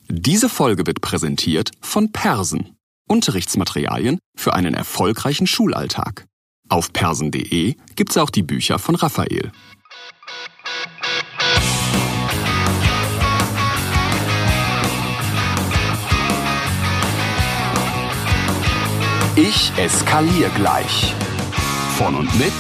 Diese Folge wird präsentiert von Persen. Unterrichtsmaterialien für einen erfolgreichen Schulalltag. Auf persen.de gibt's auch die Bücher von Raphael. Ich eskaliere gleich. Von und mit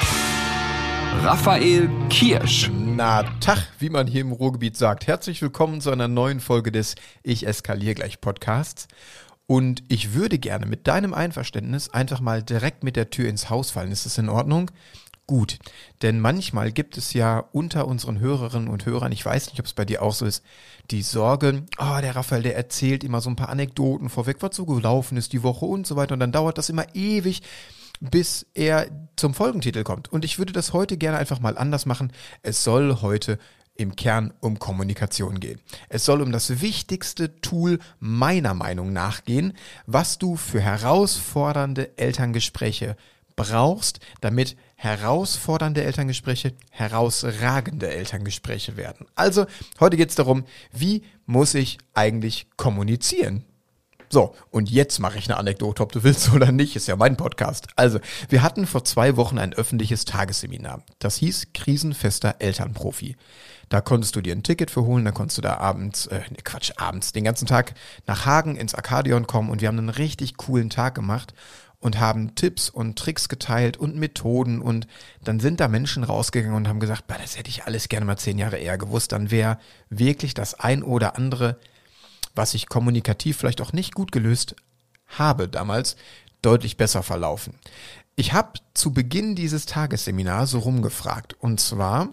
Raphael Kirsch. Na, Tag, wie man hier im Ruhrgebiet sagt. Herzlich willkommen zu einer neuen Folge des Ich eskaliere gleich Podcasts. Und ich würde gerne mit deinem Einverständnis einfach mal direkt mit der Tür ins Haus fallen. Ist das in Ordnung? Gut, denn manchmal gibt es ja unter unseren Hörerinnen und Hörern, ich weiß nicht, ob es bei dir auch so ist, die Sorge, der Raphael, der erzählt immer so ein paar Anekdoten vorweg, was so gelaufen ist die Woche und so weiter. Und dann dauert das immer ewig, bis er zum Folgentitel kommt. Und ich würde das heute gerne einfach mal anders machen. Es soll heute im Kern um Kommunikation gehen. Es soll um das wichtigste Tool meiner Meinung nach gehen, was du für herausfordernde Elterngespräche brauchst, damit herausfordernde Elterngespräche herausragende Elterngespräche werden. Also, heute geht es darum, wie muss ich eigentlich kommunizieren? So, und jetzt mache ich eine Anekdote, ob du willst oder nicht, ist ja mein Podcast. Also, wir hatten vor 2 Wochen ein öffentliches Tagesseminar. Das hieß Krisenfester Elternprofi. Da konntest du dir ein Ticket für holen, da konntest du da abends, den ganzen Tag nach Hagen ins Arkadion kommen und wir haben einen richtig coolen Tag gemacht und haben Tipps und Tricks geteilt und Methoden und dann sind da Menschen rausgegangen und haben gesagt, das hätte ich alles gerne mal 10 Jahre eher gewusst, dann wäre wirklich das ein oder andere, was ich kommunikativ vielleicht auch nicht gut gelöst habe damals, deutlich besser verlaufen. Ich habe zu Beginn dieses Tagesseminars so rumgefragt und zwar,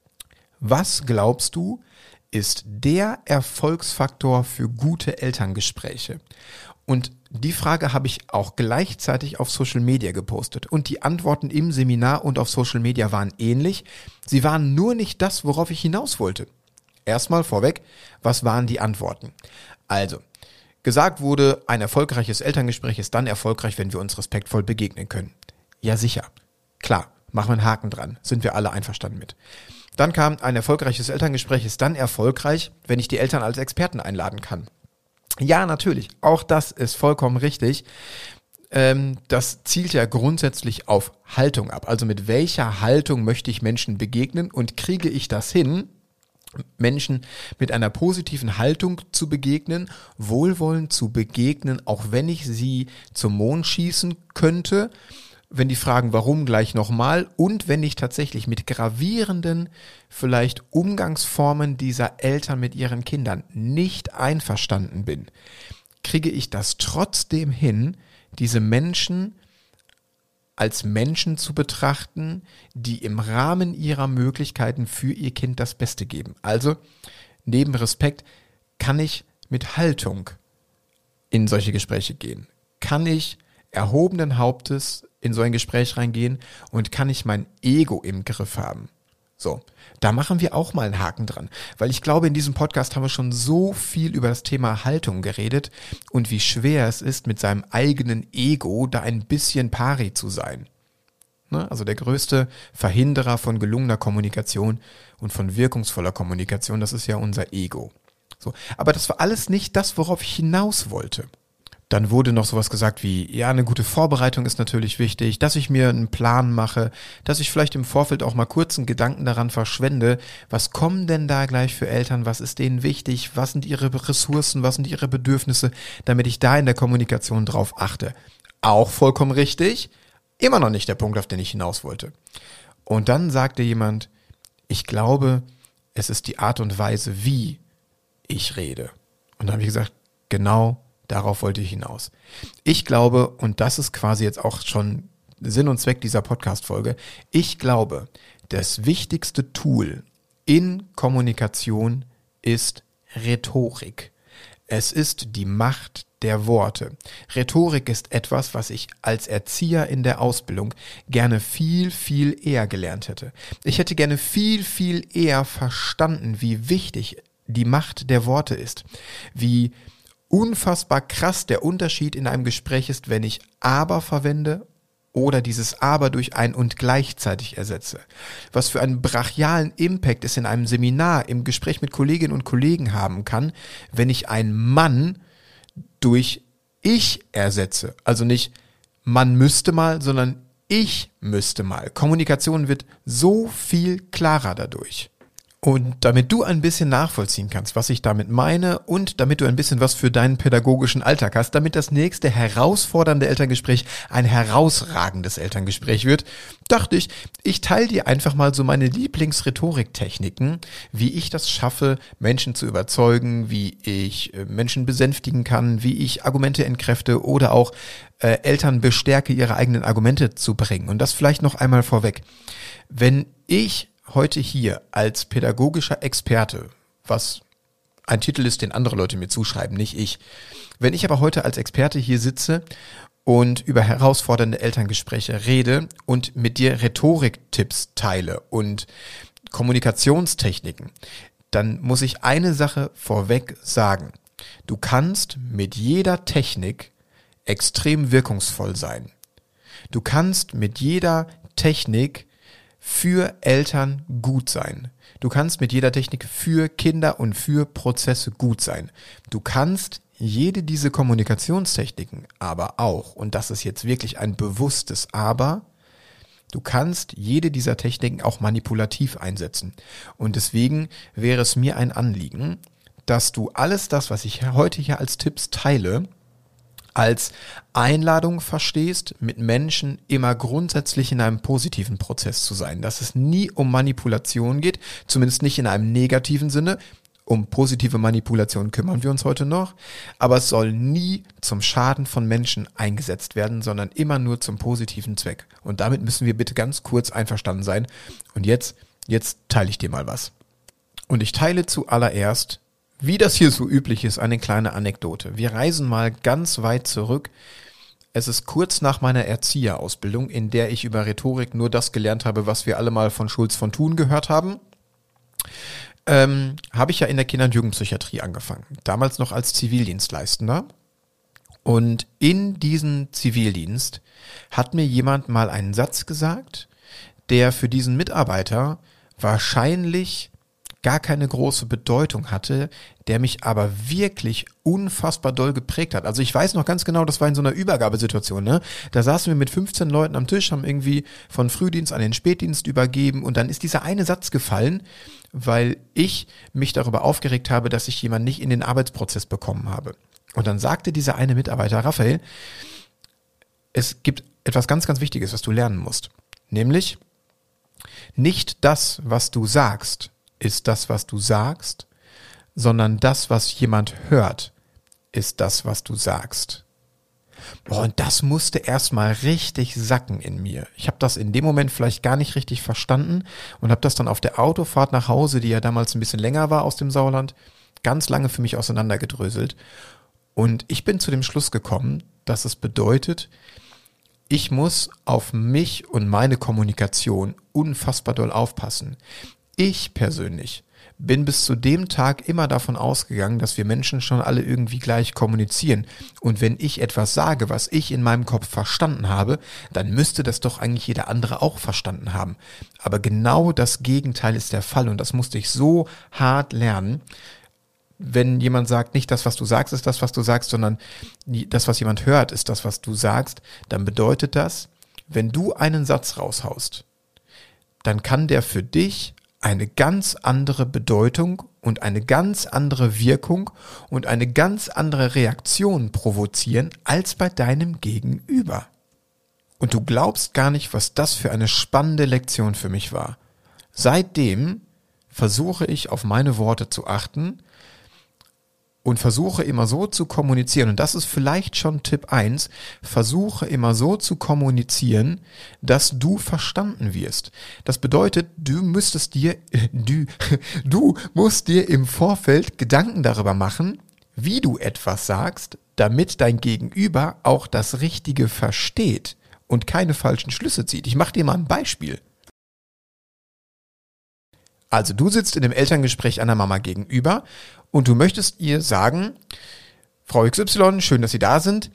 was glaubst du, ist der Erfolgsfaktor für gute Elterngespräche? Und die Frage habe ich auch gleichzeitig auf Social Media gepostet. Und die Antworten im Seminar und auf Social Media waren ähnlich. Sie waren nur nicht das, worauf ich hinaus wollte. Erstmal vorweg, was waren die Antworten? Also, gesagt wurde, ein erfolgreiches Elterngespräch ist dann erfolgreich, wenn wir uns respektvoll begegnen können. Ja, sicher. Klar, machen wir einen Haken dran. Sind wir alle einverstanden mit. Dann kam, ein erfolgreiches Elterngespräch ist dann erfolgreich, wenn ich die Eltern als Experten einladen kann. Ja, natürlich. Auch das ist vollkommen richtig. Das zielt ja grundsätzlich auf Haltung ab. Also mit welcher Haltung möchte ich Menschen begegnen und kriege ich das hin, Menschen mit einer positiven Haltung zu begegnen, wohlwollend zu begegnen, auch wenn ich sie zum Mond schießen könnte, wenn die fragen, warum, gleich nochmal, und wenn ich tatsächlich mit gravierenden, vielleicht Umgangsformen dieser Eltern mit ihren Kindern nicht einverstanden bin, kriege ich das trotzdem hin, diese Menschen als Menschen zu betrachten, die im Rahmen ihrer Möglichkeiten für ihr Kind das Beste geben. Also, neben Respekt kann ich mit Haltung in solche Gespräche gehen. Kann ich erhobenen Hauptes in so ein Gespräch reingehen und kann ich mein Ego im Griff haben. So, da machen wir auch mal einen Haken dran, weil ich glaube, in diesem Podcast haben wir schon so viel über das Thema Haltung geredet und wie schwer es ist, mit seinem eigenen Ego da ein bisschen pari zu sein. Ne? Also der größte Verhinderer von gelungener Kommunikation und von wirkungsvoller Kommunikation, das ist ja unser Ego. So, aber das war alles nicht das, worauf ich hinaus wollte. Dann wurde noch sowas gesagt wie, eine gute Vorbereitung ist natürlich wichtig, dass ich mir einen Plan mache, dass ich vielleicht im Vorfeld auch mal kurz einen Gedanken daran verschwende, was kommen denn da gleich für Eltern, was ist denen wichtig, was sind ihre Ressourcen, was sind ihre Bedürfnisse, damit ich da in der Kommunikation drauf achte. Auch vollkommen richtig, immer noch nicht der Punkt, auf den ich hinaus wollte. Und dann sagte jemand, ich glaube, es ist die Art und Weise, wie ich rede. Und dann habe ich gesagt, genau darauf wollte ich hinaus. Ich glaube, und das ist quasi jetzt auch schon Sinn und Zweck dieser Podcast-Folge, ich glaube, das wichtigste Tool in Kommunikation ist Rhetorik. Es ist die Macht der Worte. Rhetorik ist etwas, was ich als Erzieher in der Ausbildung gerne viel, viel eher gelernt hätte. Ich hätte gerne viel, viel eher verstanden, wie wichtig die Macht der Worte ist, wie unfassbar krass der Unterschied in einem Gespräch ist, wenn ich aber verwende oder dieses aber durch ein und gleichzeitig ersetze. Was für einen brachialen Impact es in einem Seminar, im Gespräch mit Kolleginnen und Kollegen haben kann, wenn ich ein Mann durch ich ersetze. Also nicht man müsste mal, sondern ich müsste mal. Kommunikation wird so viel klarer dadurch. Und damit du ein bisschen nachvollziehen kannst, was ich damit meine und damit du ein bisschen was für deinen pädagogischen Alltag hast, damit das nächste herausfordernde Elterngespräch ein herausragendes Elterngespräch wird, dachte ich teile dir einfach mal so meine Lieblingsrhetoriktechniken, wie ich das schaffe, Menschen zu überzeugen, wie ich Menschen besänftigen kann, wie ich Argumente entkräfte oder auch Eltern bestärke, ihre eigenen Argumente zu bringen. Und das vielleicht noch einmal vorweg. Wenn ich heute hier als pädagogischer Experte, was ein Titel ist, den andere Leute mir zuschreiben, nicht ich. Wenn ich aber heute als Experte hier sitze und über herausfordernde Elterngespräche rede und mit dir Rhetoriktipps teile und Kommunikationstechniken, dann muss ich eine Sache vorweg sagen. Du kannst mit jeder Technik extrem wirkungsvoll sein. Du kannst mit jeder Technik für Eltern gut sein. Du kannst mit jeder Technik für Kinder und für Prozesse gut sein. Du kannst jede dieser Kommunikationstechniken aber auch, und das ist jetzt wirklich ein bewusstes Aber, du kannst jede dieser Techniken auch manipulativ einsetzen. Und deswegen wäre es mir ein Anliegen, dass du alles das, was ich heute hier als Tipps teile, als Einladung verstehst, mit Menschen immer grundsätzlich in einem positiven Prozess zu sein. Dass es nie um Manipulation geht, zumindest nicht in einem negativen Sinne. Um positive Manipulation kümmern wir uns heute noch, aber es soll nie zum Schaden von Menschen eingesetzt werden, sondern immer nur zum positiven Zweck. Und damit müssen wir bitte ganz kurz einverstanden sein. Und jetzt teile ich dir mal was. Und ich teile zuallererst, wie das hier so üblich ist, eine kleine Anekdote. Wir reisen mal ganz weit zurück. Es ist kurz nach meiner Erzieherausbildung, in der ich über Rhetorik nur das gelernt habe, was wir alle mal von Schulz von Thun gehört haben. Habe ich ja in der Kinder- und Jugendpsychiatrie angefangen. Damals noch als Zivildienstleistender. Und in diesem Zivildienst hat mir jemand mal einen Satz gesagt, der für diesen Mitarbeiter wahrscheinlich gar keine große Bedeutung hatte, der mich aber wirklich unfassbar doll geprägt hat. Also ich weiß noch ganz genau, das war in so einer Übergabesituation, ne? Da saßen wir mit 15 Leuten am Tisch, haben irgendwie von Frühdienst an den Spätdienst übergeben und dann ist dieser eine Satz gefallen, weil ich mich darüber aufgeregt habe, dass ich jemanden nicht in den Arbeitsprozess bekommen habe. Und dann sagte dieser eine Mitarbeiter, Raphael, es gibt etwas ganz, ganz Wichtiges, was du lernen musst. Nämlich, nicht das, was du sagst, ist das, was du sagst, sondern das, was jemand hört, ist das, was du sagst. Boah, und das musste erstmal richtig sacken in mir. Ich habe das in dem Moment vielleicht gar nicht richtig verstanden und habe das dann auf der Autofahrt nach Hause, die ja damals ein bisschen länger war aus dem Sauerland, ganz lange für mich auseinandergedröselt. Und ich bin zu dem Schluss gekommen, dass es bedeutet, ich muss auf mich und meine Kommunikation unfassbar doll aufpassen. Ich persönlich bin bis zu dem Tag immer davon ausgegangen, dass wir Menschen schon alle irgendwie gleich kommunizieren. Und wenn ich etwas sage, was ich in meinem Kopf verstanden habe, dann müsste das doch eigentlich jeder andere auch verstanden haben. Aber genau das Gegenteil ist der Fall und das musste ich so hart lernen. Wenn jemand sagt, nicht das, was du sagst, ist das, was du sagst, sondern das, was jemand hört, ist das, was du sagst, dann bedeutet das, wenn du einen Satz raushaust, dann kann der für dich eine ganz andere Bedeutung und eine ganz andere Wirkung und eine ganz andere Reaktion provozieren als bei deinem Gegenüber. Und du glaubst gar nicht, was das für eine spannende Lektion für mich war. Seitdem versuche ich auf meine Worte zu achten und versuche immer so zu kommunizieren, und das ist vielleicht schon Tipp 1, versuche immer so zu kommunizieren, dass du verstanden wirst. Das bedeutet, du musst dir im Vorfeld Gedanken darüber machen, wie du etwas sagst, damit dein Gegenüber auch das Richtige versteht und keine falschen Schlüsse zieht. Ich mache dir mal ein Beispiel. Also du sitzt in dem Elterngespräch einer Mama gegenüber und du möchtest ihr sagen, Frau XY, schön, dass Sie da sind.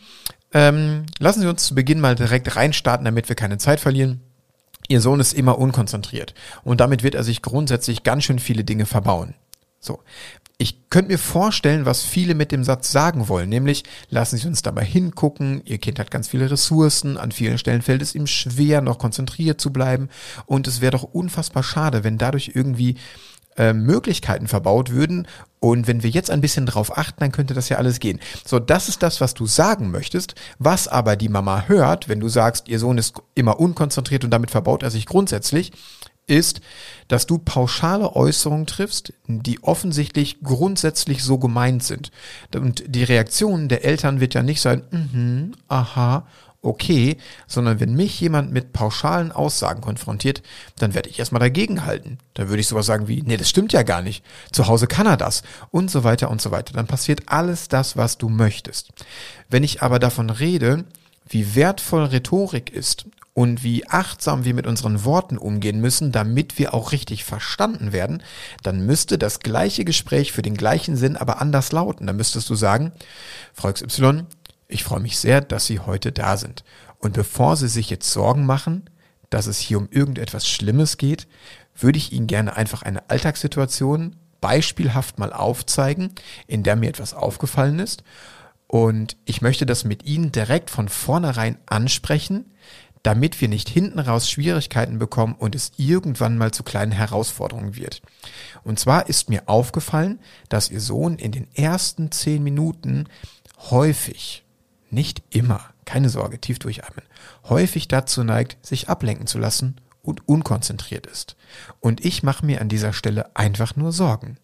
Lassen Sie uns zu Beginn mal direkt reinstarten, damit wir keine Zeit verlieren. Ihr Sohn ist immer unkonzentriert und damit wird er sich grundsätzlich ganz schön viele Dinge verbauen. So. Ich könnte mir vorstellen, was viele mit dem Satz sagen wollen, nämlich lassen Sie uns dabei hingucken, Ihr Kind hat ganz viele Ressourcen, an vielen Stellen fällt es ihm schwer, noch konzentriert zu bleiben und es wäre doch unfassbar schade, wenn dadurch irgendwie Möglichkeiten verbaut würden und wenn wir jetzt ein bisschen drauf achten, dann könnte das ja alles gehen. So, das ist das, was du sagen möchtest, was aber die Mama hört, wenn du sagst, ihr Sohn ist immer unkonzentriert und damit verbaut er sich grundsätzlich, ist, dass du pauschale Äußerungen triffst, die offensichtlich grundsätzlich so gemeint sind. Und die Reaktion der Eltern wird ja nicht sein, aha, okay, sondern wenn mich jemand mit pauschalen Aussagen konfrontiert, dann werde ich erstmal dagegen halten. Dann würde ich sowas sagen wie, nee, das stimmt ja gar nicht. Zu Hause kann er das und so weiter und so weiter. Dann passiert alles das, was du möchtest. Wenn ich aber davon rede, wie wertvoll Rhetorik ist und wie achtsam wir mit unseren Worten umgehen müssen, damit wir auch richtig verstanden werden, dann müsste das gleiche Gespräch für den gleichen Sinn aber anders lauten. Dann müsstest du sagen, Frau XY, ich freue mich sehr, dass Sie heute da sind. Und bevor Sie sich jetzt Sorgen machen, dass es hier um irgendetwas Schlimmes geht, würde ich Ihnen gerne einfach eine Alltagssituation beispielhaft mal aufzeigen, in der mir etwas aufgefallen ist. Und ich möchte das mit Ihnen direkt von vornherein ansprechen, damit wir nicht hinten raus Schwierigkeiten bekommen und es irgendwann mal zu kleinen Herausforderungen wird. Und zwar ist mir aufgefallen, dass Ihr Sohn in den ersten 10 Minuten häufig, nicht immer, keine Sorge, tief durchatmen, häufig dazu neigt, sich ablenken zu lassen und unkonzentriert ist. Und ich mache mir an dieser Stelle einfach nur Sorgen.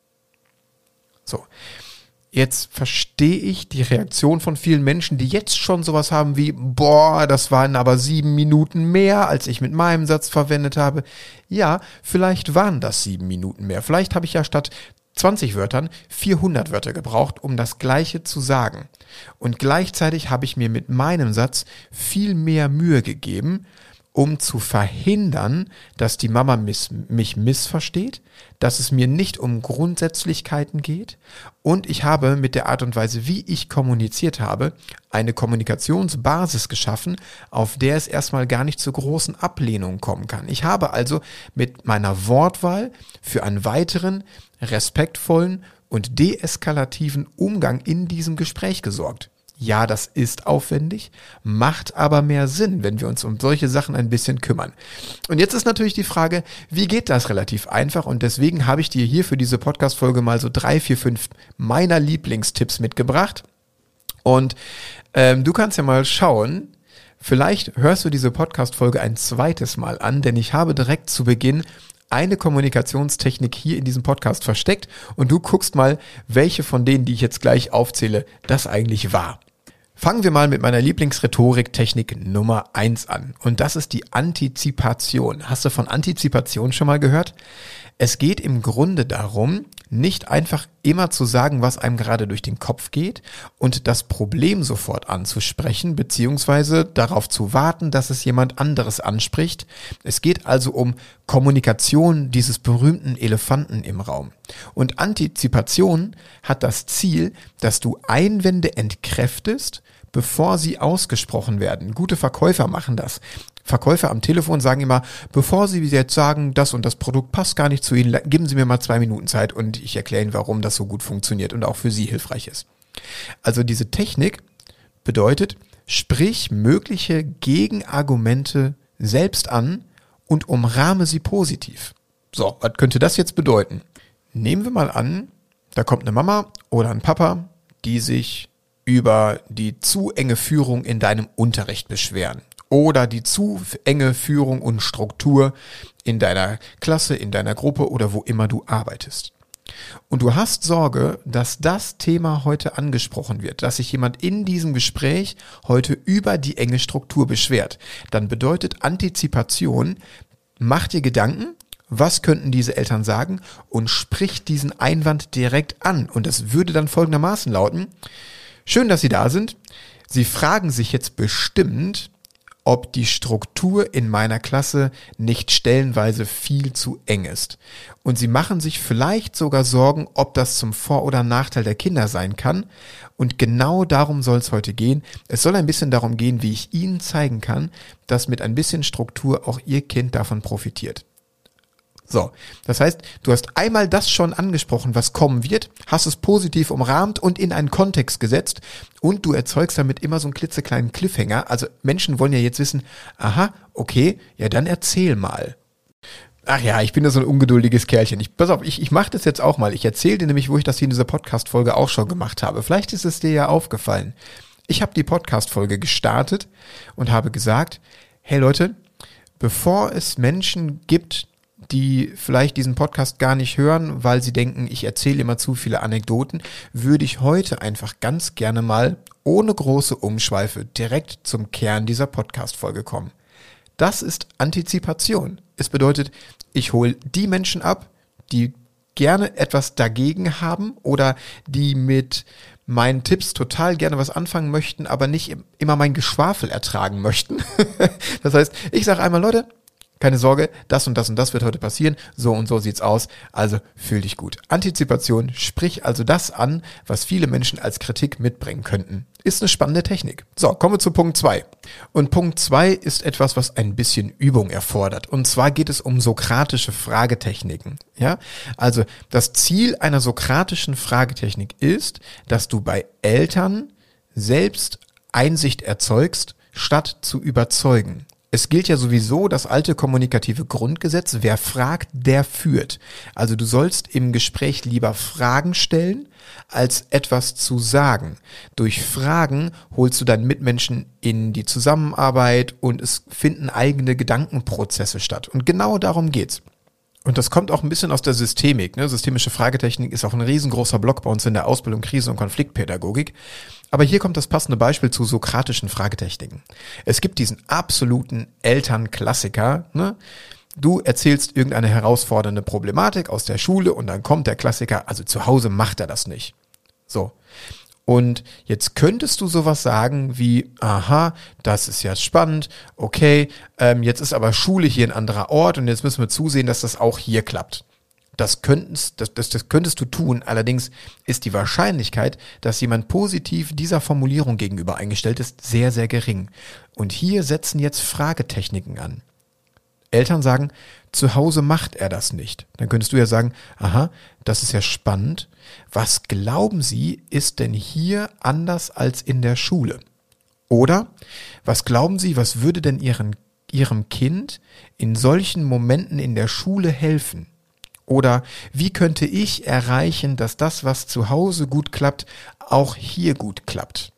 So, jetzt verstehe ich die Reaktion von vielen Menschen, die jetzt schon sowas haben wie, boah, das waren aber 7 Minuten mehr, als ich mit meinem Satz verwendet habe. Ja, vielleicht waren das 7 Minuten mehr. Vielleicht habe ich ja statt 20 Wörtern 400 Wörter gebraucht, um das Gleiche zu sagen. Und gleichzeitig habe ich mir mit meinem Satz viel mehr Mühe gegeben, um zu verhindern, dass die Mama mich missversteht, dass es mir nicht um Grundsätzlichkeiten geht und ich habe mit der Art und Weise, wie ich kommuniziert habe, eine Kommunikationsbasis geschaffen, auf der es erstmal gar nicht zu großen Ablehnungen kommen kann. Ich habe also mit meiner Wortwahl für einen weiteren respektvollen und deeskalativen Umgang in diesem Gespräch gesorgt. Ja, das ist aufwendig, macht aber mehr Sinn, wenn wir uns um solche Sachen ein bisschen kümmern. Und jetzt ist natürlich die Frage, wie geht das relativ einfach? Und deswegen habe ich dir hier für diese Podcast-Folge mal so 3, 4, 5 meiner Lieblingstipps mitgebracht. Und du kannst ja mal schauen, vielleicht hörst du diese Podcast-Folge ein zweites Mal an, denn ich habe direkt zu Beginn eine Kommunikationstechnik hier in diesem Podcast versteckt und du guckst mal, welche von denen, die ich jetzt gleich aufzähle, das eigentlich war. Fangen wir mal mit meiner Lieblingsrhetorik-Technik Nummer 1 an. Und das ist die Antizipation. Hast du von Antizipation schon mal gehört? Es geht im Grunde darum, nicht einfach immer zu sagen, was einem gerade durch den Kopf geht und das Problem sofort anzusprechen, beziehungsweise darauf zu warten, dass es jemand anderes anspricht. Es geht also um Kommunikation dieses berühmten Elefanten im Raum. Und Antizipation hat das Ziel, dass du Einwände entkräftest, bevor sie ausgesprochen werden. Gute Verkäufer machen das. Verkäufer am Telefon sagen immer, bevor Sie jetzt sagen, das und das Produkt passt gar nicht zu Ihnen, geben Sie mir mal 2 Minuten Zeit und ich erkläre Ihnen, warum das so gut funktioniert und auch für Sie hilfreich ist. Also diese Technik bedeutet, sprich mögliche Gegenargumente selbst an und umrahme sie positiv. So, was könnte das jetzt bedeuten? Nehmen wir mal an, da kommt eine Mama oder ein Papa, die sich über die zu enge Führung in deinem Unterricht beschweren. Oder die zu enge Führung und Struktur in deiner Klasse, in deiner Gruppe oder wo immer du arbeitest. Und du hast Sorge, dass das Thema heute angesprochen wird, dass sich jemand in diesem Gespräch heute über die enge Struktur beschwert. Dann bedeutet Antizipation, mach dir Gedanken, was könnten diese Eltern sagen und sprich diesen Einwand direkt an. Und das würde dann folgendermaßen lauten: Schön, dass Sie da sind. Sie fragen sich jetzt bestimmt, ob die Struktur in meiner Klasse nicht stellenweise viel zu eng ist. Und sie machen sich vielleicht sogar Sorgen, ob das zum Vor- oder Nachteil der Kinder sein kann. Und genau darum soll es heute gehen. Es soll ein bisschen darum gehen, wie ich Ihnen zeigen kann, dass mit ein bisschen Struktur auch Ihr Kind davon profitiert. So, das heißt, du hast einmal das schon angesprochen, was kommen wird, hast es positiv umrahmt und in einen Kontext gesetzt und du erzeugst damit immer so einen klitzekleinen Cliffhanger. Also Menschen wollen ja jetzt wissen, aha, okay, ja dann erzähl mal. Ach ja, ich bin ja so ein ungeduldiges Kerlchen. Pass auf, ich mache das jetzt auch mal. Ich erzähle dir nämlich, wo ich das hier in dieser Podcast-Folge auch schon gemacht habe. Vielleicht ist es dir ja aufgefallen. Ich habe die Podcast-Folge gestartet und habe gesagt, hey Leute, bevor es Menschen gibt, die vielleicht diesen Podcast gar nicht hören, weil sie denken, ich erzähle immer zu viele Anekdoten, würde ich heute einfach ganz gerne mal ohne große Umschweife direkt zum Kern dieser Podcast-Folge kommen. Das ist Antizipation. Es bedeutet, ich hole die Menschen ab, die gerne etwas dagegen haben oder die mit meinen Tipps total gerne was anfangen möchten, aber nicht immer mein Geschwafel ertragen möchten. Das heißt, ich sage einmal, Leute, keine Sorge, das und das und das wird heute passieren, so und so sieht's aus, also fühl dich gut. Antizipation, sprich also das an, was viele Menschen als Kritik mitbringen könnten. Ist eine spannende Technik. So, kommen wir zu Punkt 2. Und Punkt 2 ist etwas, was ein bisschen Übung erfordert. Und zwar geht es um sokratische Fragetechniken. Ja, also das Ziel einer sokratischen Fragetechnik ist, dass du bei Eltern selbst Einsicht erzeugst, statt zu überzeugen. Es gilt ja sowieso das alte kommunikative Grundgesetz, wer fragt, der führt. Also du sollst im Gespräch lieber Fragen stellen, als etwas zu sagen. Durch Fragen holst du deinen Mitmenschen in die Zusammenarbeit und es finden eigene Gedankenprozesse statt. Und genau darum geht's. Und das kommt auch ein bisschen aus der Systemik. Ne? Systemische Fragetechnik ist auch ein riesengroßer Block bei uns in der Ausbildung Krise- und Konfliktpädagogik. Aber hier kommt das passende Beispiel zu sokratischen Fragetechniken. Es gibt diesen absoluten Elternklassiker. Ne? Du erzählst irgendeine herausfordernde Problematik aus der Schule und dann kommt der Klassiker, also zu Hause macht er das nicht. So. Und jetzt könntest du sowas sagen wie, aha, das ist ja spannend, okay, jetzt ist aber Schule hier ein anderer Ort und jetzt müssen wir zusehen, dass das auch hier klappt. Das könntest du tun, allerdings ist die Wahrscheinlichkeit, dass jemand positiv dieser Formulierung gegenüber eingestellt ist, sehr, sehr gering. Und hier setzen jetzt Fragetechniken an. Eltern sagen, zu Hause macht er das nicht. Dann könntest du ja sagen, aha, das ist ja spannend. Was glauben Sie, ist denn hier anders als in der Schule? Oder, was glauben Sie, was würde denn Ihrem Kind in solchen Momenten in der Schule helfen? Oder wie könnte ich erreichen, dass das, was zu Hause gut klappt, auch hier gut klappt?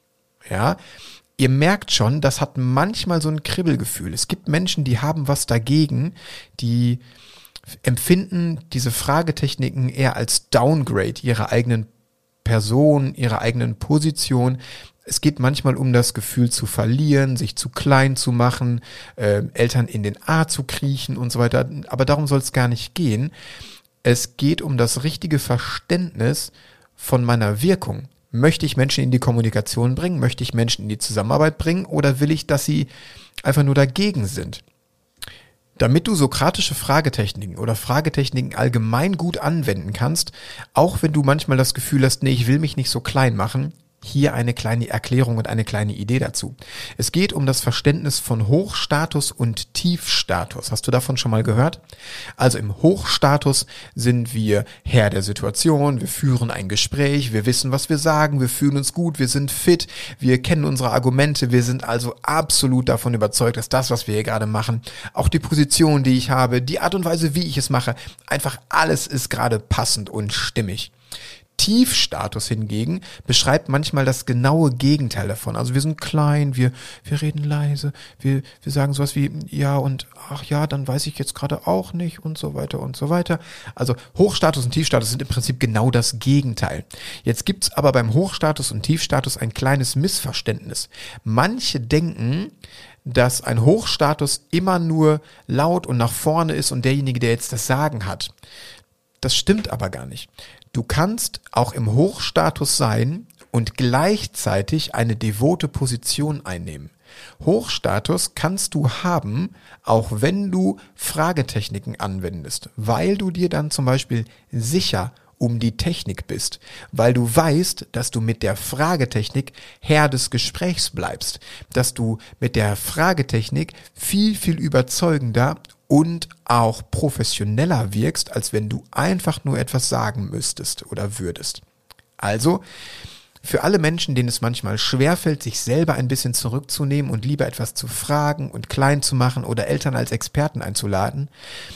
Ja, ihr merkt schon, das hat manchmal so ein Kribbelgefühl. Es gibt Menschen, die haben was dagegen, die empfinden diese Fragetechniken eher als Downgrade ihrer eigenen Person, ihrer eigenen Position. Es geht manchmal um das Gefühl zu verlieren, sich zu klein zu machen, Eltern in den A zu kriechen und so weiter. Aber darum soll es gar nicht gehen. Es geht um das richtige Verständnis von meiner Wirkung. Möchte ich Menschen in die Kommunikation bringen? Möchte ich Menschen in die Zusammenarbeit bringen? Oder will ich, dass sie einfach nur dagegen sind? Damit du sokratische Fragetechniken oder Fragetechniken allgemein gut anwenden kannst, auch wenn du manchmal das Gefühl hast, nee, ich will mich nicht so klein machen, hier eine kleine Erklärung und eine kleine Idee dazu. Es geht um das Verständnis von Hochstatus und Tiefstatus. Hast du davon schon mal gehört? Also im Hochstatus sind wir Herr der Situation, wir führen ein Gespräch, wir wissen, was wir sagen, wir fühlen uns gut, wir sind fit, wir kennen unsere Argumente, wir sind also absolut davon überzeugt, dass das, was wir hier gerade machen, auch die Position, die ich habe, die Art und Weise, wie ich es mache, einfach alles ist gerade passend und stimmig. Tiefstatus hingegen beschreibt manchmal das genaue Gegenteil davon. Also wir sind klein, wir reden leise, wir sagen sowas wie, ja und ach ja, dann weiß ich jetzt gerade auch nicht und so weiter und so weiter. Also Hochstatus und Tiefstatus sind im Prinzip genau das Gegenteil. Jetzt gibt's aber beim Hochstatus und Tiefstatus ein kleines Missverständnis. Manche denken, dass ein Hochstatus immer nur laut und nach vorne ist und derjenige, der jetzt das Sagen hat. Das stimmt aber gar nicht. Du kannst auch im Hochstatus sein und gleichzeitig eine devote Position einnehmen. Hochstatus kannst du haben, auch wenn du Fragetechniken anwendest, weil du dir dann zum Beispiel sicher um die Technik bist, weil du weißt, dass du mit der Fragetechnik Herr des Gesprächs bleibst, dass du mit der Fragetechnik viel, viel überzeugender und auch professioneller wirkst, als wenn du einfach nur etwas sagen müsstest oder würdest. Also, für alle Menschen, denen es manchmal schwerfällt, sich selber ein bisschen zurückzunehmen und lieber etwas zu fragen und klein zu machen oder Eltern als Experten einzuladen,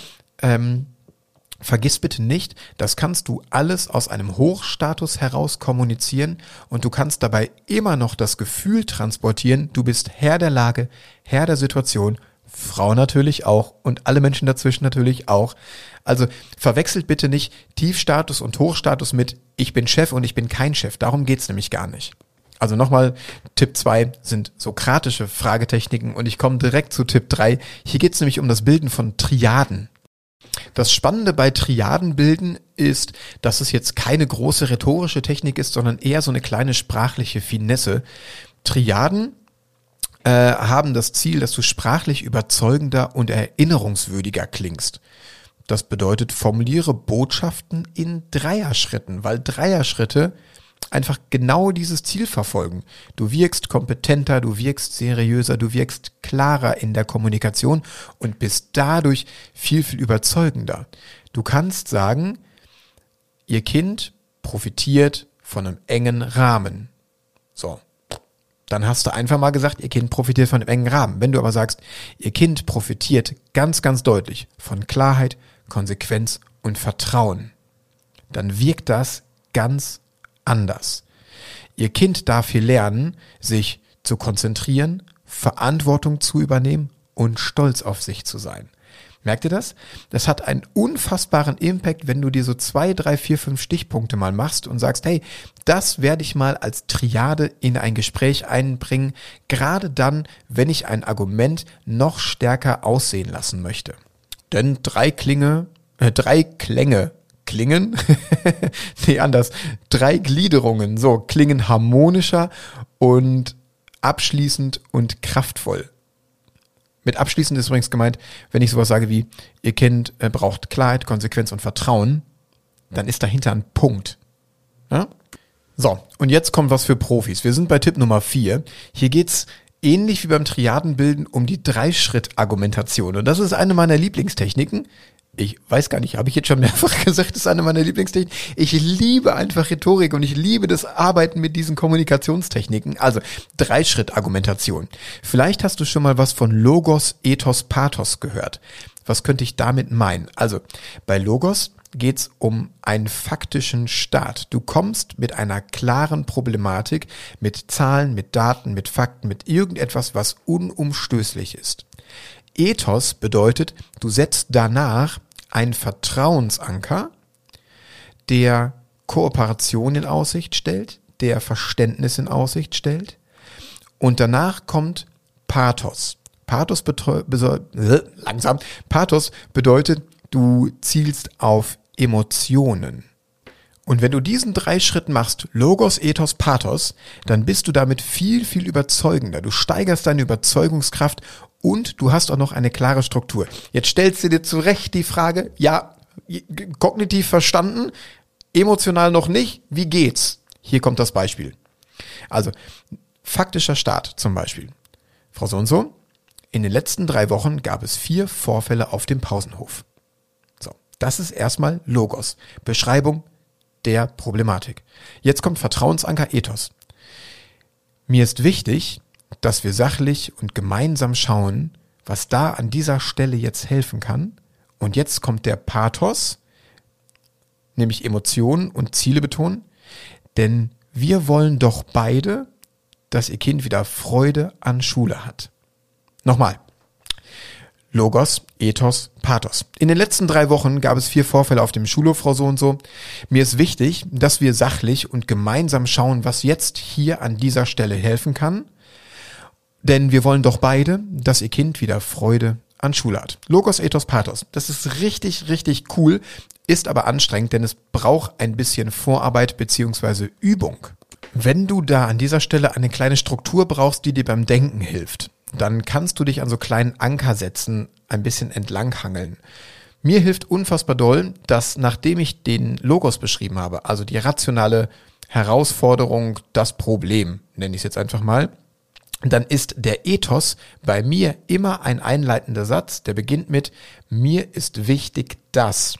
vergiss bitte nicht, das kannst du alles aus einem Hochstatus heraus kommunizieren und du kannst dabei immer noch das Gefühl transportieren, du bist Herr der Lage, Herr der Situation, Frau natürlich auch und alle Menschen dazwischen natürlich auch. Also verwechselt bitte nicht Tiefstatus und Hochstatus mit ich bin Chef und ich bin kein Chef. Darum geht's nämlich gar nicht. Also nochmal, Tipp 2 sind sokratische Fragetechniken und ich komme direkt zu Tipp 3. Hier geht's nämlich um das Bilden von Triaden. Das Spannende bei Triadenbilden ist, dass es jetzt keine große rhetorische Technik ist, sondern eher so eine kleine sprachliche Finesse. Triaden haben das Ziel, dass du sprachlich überzeugender und erinnerungswürdiger klingst. Das bedeutet, formuliere Botschaften in Dreierschritten, weil Dreierschritte einfach genau dieses Ziel verfolgen. Du wirkst kompetenter, du wirkst seriöser, du wirkst klarer in der Kommunikation und bist dadurch viel, viel überzeugender. Du kannst sagen, ihr Kind profitiert von einem engen Rahmen. So. Dann hast du einfach mal gesagt, ihr Kind profitiert von einem engen Rahmen. Wenn du aber sagst, ihr Kind profitiert ganz, ganz deutlich von Klarheit, Konsequenz und Vertrauen, dann wirkt das ganz anders. Ihr Kind darf hier lernen, sich zu konzentrieren, Verantwortung zu übernehmen und stolz auf sich zu sein. Merkt ihr das? Das hat einen unfassbaren Impact, wenn du dir so 2, 3, 4, 5 Stichpunkte mal machst und sagst, hey, das werde ich mal als Triade in ein Gespräch einbringen, gerade dann, wenn ich ein Argument noch stärker aussehen lassen möchte. Denn drei Klänge, nee, anders, 3 Gliederungen, so, klingen harmonischer und abschließend und kraftvoll. Mit abschließend ist übrigens gemeint, wenn ich sowas sage wie, ihr Kind braucht Klarheit, Konsequenz und Vertrauen, dann ist dahinter ein Punkt. Ja? So, und jetzt kommt was für Profis. Wir sind bei Tipp Nummer 4. Hier geht's ähnlich wie beim Triadenbilden um die 3-Schritt-Argumentation. Und das ist eine meiner Lieblingstechniken. Ich weiß gar nicht, habe ich jetzt schon mehrfach gesagt, das ist eine meiner Lieblingstechniken. Ich liebe einfach Rhetorik und ich liebe das Arbeiten mit diesen Kommunikationstechniken. Also 3-Schritt-Argumentation. Vielleicht hast du schon mal was von Logos, Ethos, Pathos gehört. Was könnte ich damit meinen? Also bei Logos geht's um einen faktischen Start. Du kommst mit einer klaren Problematik, mit Zahlen, mit Daten, mit Fakten, mit irgendetwas, was unumstößlich ist. Ethos bedeutet, du setzt danach einen Vertrauensanker, der Kooperation in Aussicht stellt, der Verständnis in Aussicht stellt und danach kommt Pathos. Pathos bedeutet, du zielst auf Emotionen. Und wenn du diesen 3 Schritt machst, Logos, Ethos, Pathos, dann bist du damit viel, viel überzeugender. Du steigerst deine Überzeugungskraft und du hast auch noch eine klare Struktur. Jetzt stellst du dir zu Recht die Frage, ja, kognitiv verstanden, emotional noch nicht, wie geht's? Hier kommt das Beispiel. Also, faktischer Start zum Beispiel. Frau so und so, in den letzten 3 Wochen gab es 4 Vorfälle auf dem Pausenhof. So, das ist erstmal Logos, Beschreibung der Problematik. Jetzt kommt Vertrauensanker, Ethos. Mir ist wichtig, dass wir sachlich und gemeinsam schauen, was da an dieser Stelle jetzt helfen kann. Und jetzt kommt der Pathos, nämlich Emotionen und Ziele betonen. Denn wir wollen doch beide, dass ihr Kind wieder Freude an Schule hat. Nochmal. Logos, Ethos, Pathos. In den letzten 3 Wochen gab es 4 Vorfälle auf dem Schulhof, Frau so und so. Mir ist wichtig, dass wir sachlich und gemeinsam schauen, was jetzt hier an dieser Stelle helfen kann. Denn wir wollen doch beide, dass ihr Kind wieder Freude an Schule hat. Logos, Ethos, Pathos. Das ist richtig, richtig cool, ist aber anstrengend, denn es braucht ein bisschen Vorarbeit bzw. Übung. Wenn du da an dieser Stelle eine kleine Struktur brauchst, die dir beim Denken hilft, dann kannst du dich an so kleinen Ankersätzen ein bisschen entlanghangeln. Mir hilft unfassbar doll, dass nachdem ich den Logos beschrieben habe, also die rationale Herausforderung, das Problem, nenne ich es jetzt einfach mal, dann ist der Ethos bei mir immer ein einleitender Satz, der beginnt mit: Mir ist wichtig, dass.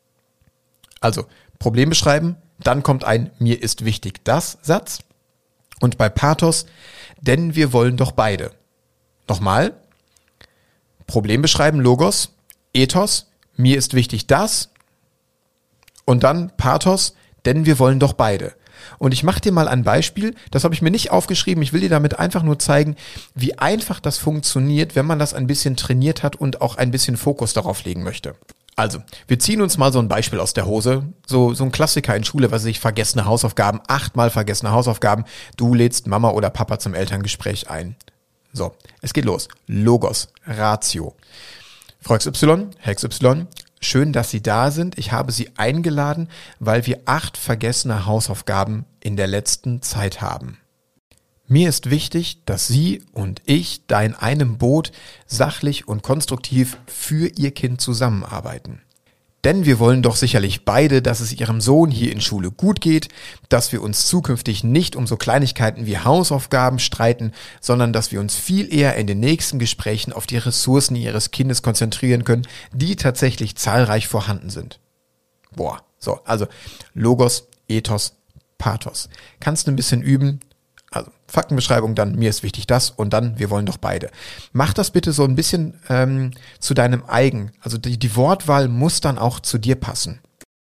Also Problem beschreiben, dann kommt ein Mir ist wichtig, das Satz. Und bei Pathos, denn wir wollen doch beide. Nochmal, Problem beschreiben, Logos, Ethos, mir ist wichtig, das. Und dann Pathos, denn wir wollen doch beide. Und ich mache dir mal ein Beispiel, das habe ich mir nicht aufgeschrieben, ich will dir damit einfach nur zeigen, wie einfach das funktioniert, wenn man das ein bisschen trainiert hat und auch ein bisschen Fokus darauf legen möchte. Also, wir ziehen uns mal so ein Beispiel aus der Hose, so ein Klassiker in Schule, was ich vergessene Hausaufgaben, 8-mal vergessene Hausaufgaben, du lädst Mama oder Papa zum Elterngespräch ein. So, es geht los. Logos, Ratio. Frau XY, Herr XY, schön, dass Sie da sind. Ich habe Sie eingeladen, weil wir 8 vergessene Hausaufgaben in der letzten Zeit haben. Mir ist wichtig, dass Sie und ich da in einem Boot sachlich und konstruktiv für Ihr Kind zusammenarbeiten. Denn wir wollen doch sicherlich beide, dass es Ihrem Sohn hier in Schule gut geht, dass wir uns zukünftig nicht um so Kleinigkeiten wie Hausaufgaben streiten, sondern dass wir uns viel eher in den nächsten Gesprächen auf die Ressourcen Ihres Kindes konzentrieren können, die tatsächlich zahlreich vorhanden sind. So, also Logos, Ethos, Pathos. Kannst du ein bisschen üben? Also Faktenbeschreibung, dann mir ist wichtig das und dann wir wollen doch beide. Mach das bitte so ein bisschen zu deinem eigen. Also die Wortwahl muss dann auch zu dir passen.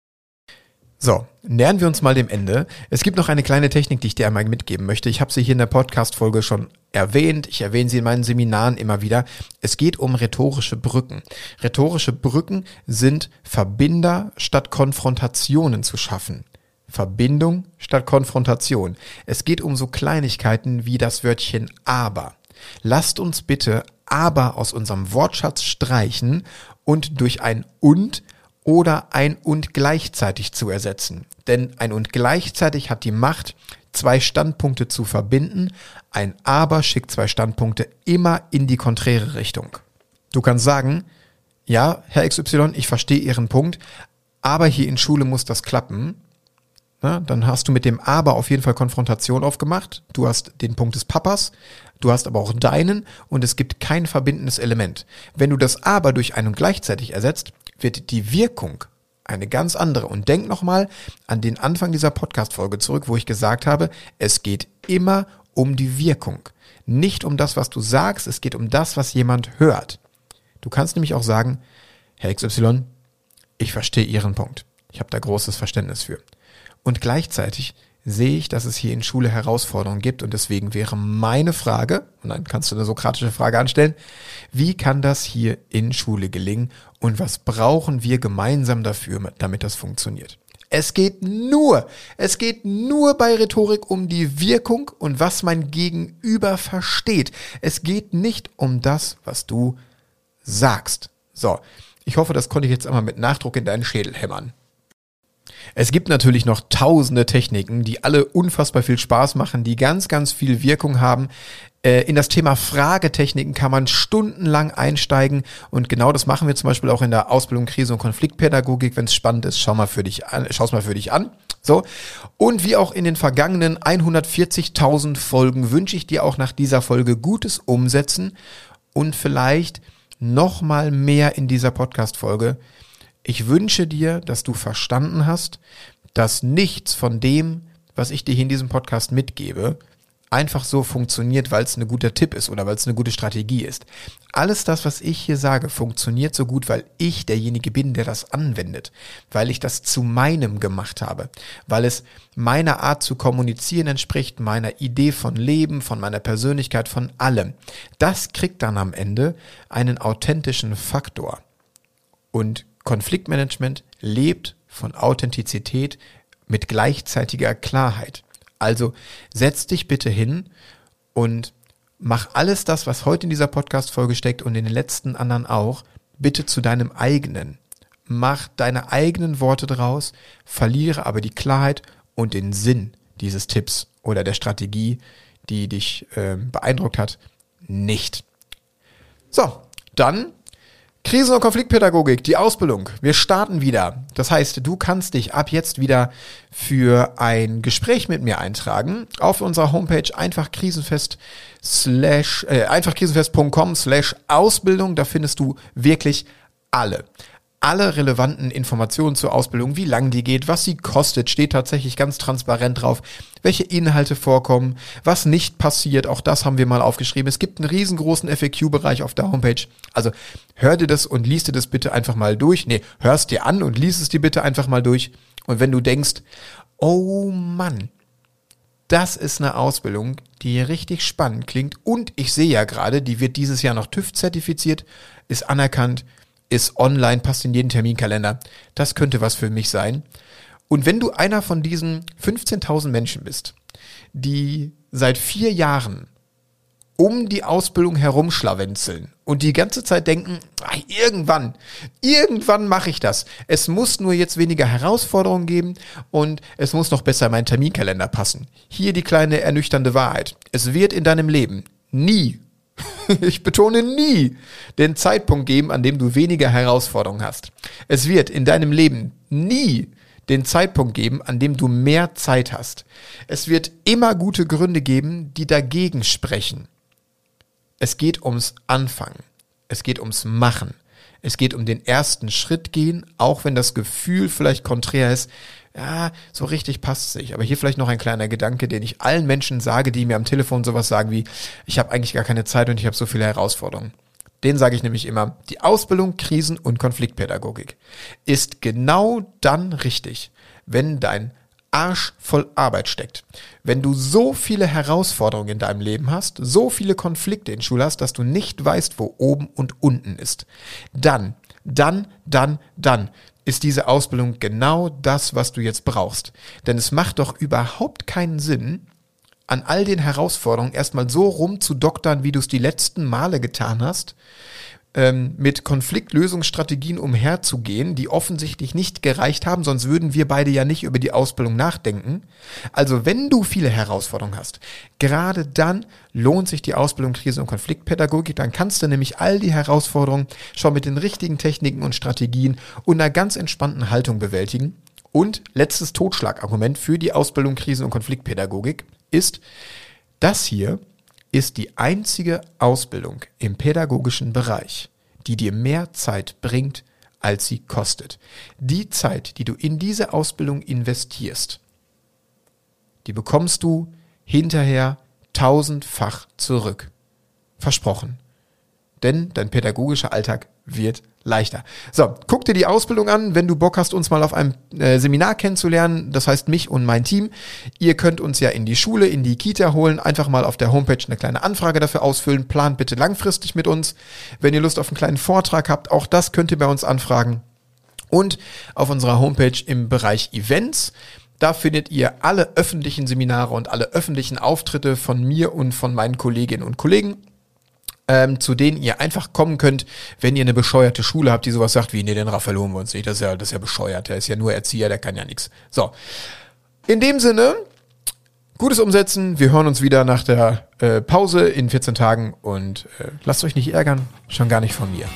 So, nähern wir uns mal dem Ende. Es gibt noch eine kleine Technik, die ich dir einmal mitgeben möchte. Ich habe sie hier in der Podcast-Folge schon erwähnt. Ich erwähne sie in meinen Seminaren immer wieder. Es geht um rhetorische Brücken. Rhetorische Brücken sind Verbinder statt Konfrontationen zu schaffen. Verbindung statt Konfrontation. Es geht um so Kleinigkeiten wie das Wörtchen aber. Lasst uns bitte aber aus unserem Wortschatz streichen und durch ein und oder ein und gleichzeitig zu ersetzen. Denn ein und gleichzeitig hat die Macht, 2 Standpunkte zu verbinden. Ein aber schickt 2 Standpunkte immer in die konträre Richtung. Du kannst sagen, ja, Herr XY, ich verstehe Ihren Punkt, aber hier in Schule muss das klappen. Na, dann hast du mit dem Aber auf jeden Fall Konfrontation aufgemacht. Du hast den Punkt des Papas, du hast aber auch deinen und es gibt kein verbindendes Element. Wenn du das Aber durch ein und gleichzeitig ersetzt, wird die Wirkung eine ganz andere. Und denk nochmal an den Anfang dieser Podcast-Folge zurück, wo ich gesagt habe, es geht immer um die Wirkung. Nicht um das, was du sagst, es geht um das, was jemand hört. Du kannst nämlich auch sagen, Herr XY, ich verstehe Ihren Punkt. Ich habe da großes Verständnis für. Und gleichzeitig sehe ich, dass es hier in Schule Herausforderungen gibt und deswegen wäre meine Frage, und dann kannst du eine sokratische Frage anstellen, wie kann das hier in Schule gelingen und was brauchen wir gemeinsam dafür, damit das funktioniert? Es geht nur bei Rhetorik um die Wirkung und was mein Gegenüber versteht. Es geht nicht um das, was du sagst. So, ich hoffe, das konnte ich jetzt einmal mit Nachdruck in deinen Schädel hämmern. Es gibt natürlich noch tausende Techniken, die alle unfassbar viel Spaß machen, die ganz, ganz viel Wirkung haben. In das Thema Fragetechniken kann man stundenlang einsteigen und genau das machen wir zum Beispiel auch in der Ausbildung Krise- und Konfliktpädagogik. Wenn es spannend ist, schau's mal für dich an. So. Und wie auch in den vergangenen 140.000 Folgen wünsche ich dir auch nach dieser Folge gutes Umsetzen und vielleicht noch mal mehr in dieser Podcast-Folge. Ich wünsche dir, dass du verstanden hast, dass nichts von dem, was ich dir hier in diesem Podcast mitgebe, einfach so funktioniert, weil es ein guter Tipp ist oder weil es eine gute Strategie ist. Alles das, was ich hier sage, funktioniert so gut, weil ich derjenige bin, der das anwendet, weil ich das zu meinem gemacht habe, weil es meiner Art zu kommunizieren entspricht, meiner Idee von Leben, von meiner Persönlichkeit, von allem. Das kriegt dann am Ende einen authentischen Faktor. Und Konfliktmanagement lebt von Authentizität mit gleichzeitiger Klarheit. Also setz dich bitte hin und mach alles das, was heute in dieser Podcast-Folge steckt und in den letzten anderen auch, bitte zu deinem eigenen. Mach deine eigenen Worte draus, verliere aber die Klarheit und den Sinn dieses Tipps oder der Strategie, die dich beeindruckt hat, nicht. So, dann Krisen- und Konfliktpädagogik, die Ausbildung. Wir starten wieder. Das heißt, du kannst dich ab jetzt wieder für ein Gespräch mit mir eintragen. Auf unserer Homepage einfachkrisenfest.com/Ausbildung. Da findest du wirklich alle relevanten Informationen zur Ausbildung, wie lang die geht, was sie kostet, steht tatsächlich ganz transparent drauf, welche Inhalte vorkommen, was nicht passiert, auch das haben wir mal aufgeschrieben. Es gibt einen riesengroßen FAQ-Bereich auf der Homepage, also hör dir das und lies dir das bitte einfach mal durch. Nee, hörst dir an und lies es dir bitte einfach mal durch. Und wenn du denkst, oh Mann, das ist eine Ausbildung, die richtig spannend klingt und ich sehe ja gerade, die wird dieses Jahr noch TÜV zertifiziert, ist anerkannt, ist online, passt in jeden Terminkalender. Das könnte was für mich sein. Und wenn du einer von diesen 15.000 Menschen bist, die seit 4 Jahren um die Ausbildung herumschlawenzeln und die ganze Zeit denken, irgendwann mache ich das. Es muss nur jetzt weniger Herausforderungen geben und es muss noch besser in meinen Terminkalender passen. Hier die kleine ernüchternde Wahrheit. Es wird in deinem Leben nie, ich betone nie, den Zeitpunkt geben, an dem du weniger Herausforderungen hast. Es wird in deinem Leben nie den Zeitpunkt geben, an dem du mehr Zeit hast. Es wird immer gute Gründe geben, die dagegen sprechen. Es geht ums Anfangen. Es geht ums Machen. Es geht um den ersten Schritt gehen, auch wenn das Gefühl vielleicht konträr ist. Ja, so richtig passt es nicht. Aber hier vielleicht noch ein kleiner Gedanke, den ich allen Menschen sage, die mir am Telefon sowas sagen wie, ich habe eigentlich gar keine Zeit und ich habe so viele Herausforderungen. Den sage ich nämlich immer, die Ausbildung Krisen- und Konfliktpädagogik ist genau dann richtig, wenn dein Arsch voll Arbeit steckt. Wenn du so viele Herausforderungen in deinem Leben hast, so viele Konflikte in Schule hast, dass du nicht weißt, wo oben und unten ist. Dann ist diese Ausbildung genau das, was du jetzt brauchst. Denn es macht doch überhaupt keinen Sinn, an all den Herausforderungen erstmal so rumzudoktern, wie du es die letzten Male getan hast, mit Konfliktlösungsstrategien umherzugehen, die offensichtlich nicht gereicht haben, sonst würden wir beide ja nicht über die Ausbildung nachdenken. Also wenn du viele Herausforderungen hast, gerade dann lohnt sich die Ausbildung Krisen- und Konfliktpädagogik, dann kannst du nämlich all die Herausforderungen schon mit den richtigen Techniken und Strategien und einer ganz entspannten Haltung bewältigen. Und letztes Totschlagargument für die Ausbildung Krisen- und Konfliktpädagogik ist, das hier ist die einzige Ausbildung im pädagogischen Bereich, die dir mehr Zeit bringt, als sie kostet. Die Zeit, die du in diese Ausbildung investierst, die bekommst du hinterher 1000-fach zurück. Versprochen. Denn dein pädagogischer Alltag wird leichter. So, guck dir die Ausbildung an, wenn du Bock hast, uns mal auf einem Seminar kennenzulernen, das heißt mich und mein Team. Ihr könnt uns ja in die Schule, in die Kita holen, einfach mal auf der Homepage eine kleine Anfrage dafür ausfüllen, plant bitte langfristig mit uns. Wenn ihr Lust auf einen kleinen Vortrag habt, auch das könnt ihr bei uns anfragen. Und auf unserer Homepage im Bereich Events, da findet ihr alle öffentlichen Seminare und alle öffentlichen Auftritte von mir und von meinen Kolleginnen und Kollegen, zu denen ihr einfach kommen könnt, wenn ihr eine bescheuerte Schule habt, die sowas sagt wie, nee, den Raphael holen wir uns nicht, das ist ja bescheuert, der ist ja nur Erzieher, der kann ja nichts. So, in dem Sinne, gutes Umsetzen, wir hören uns wieder nach der Pause in 14 Tagen und lasst euch nicht ärgern, schon gar nicht von mir.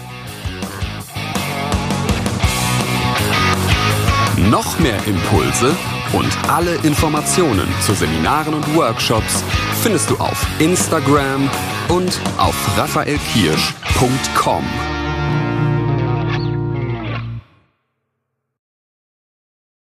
Noch mehr Impulse und alle Informationen zu Seminaren und Workshops findest du auf Instagram und auf raphaelkirsch.com.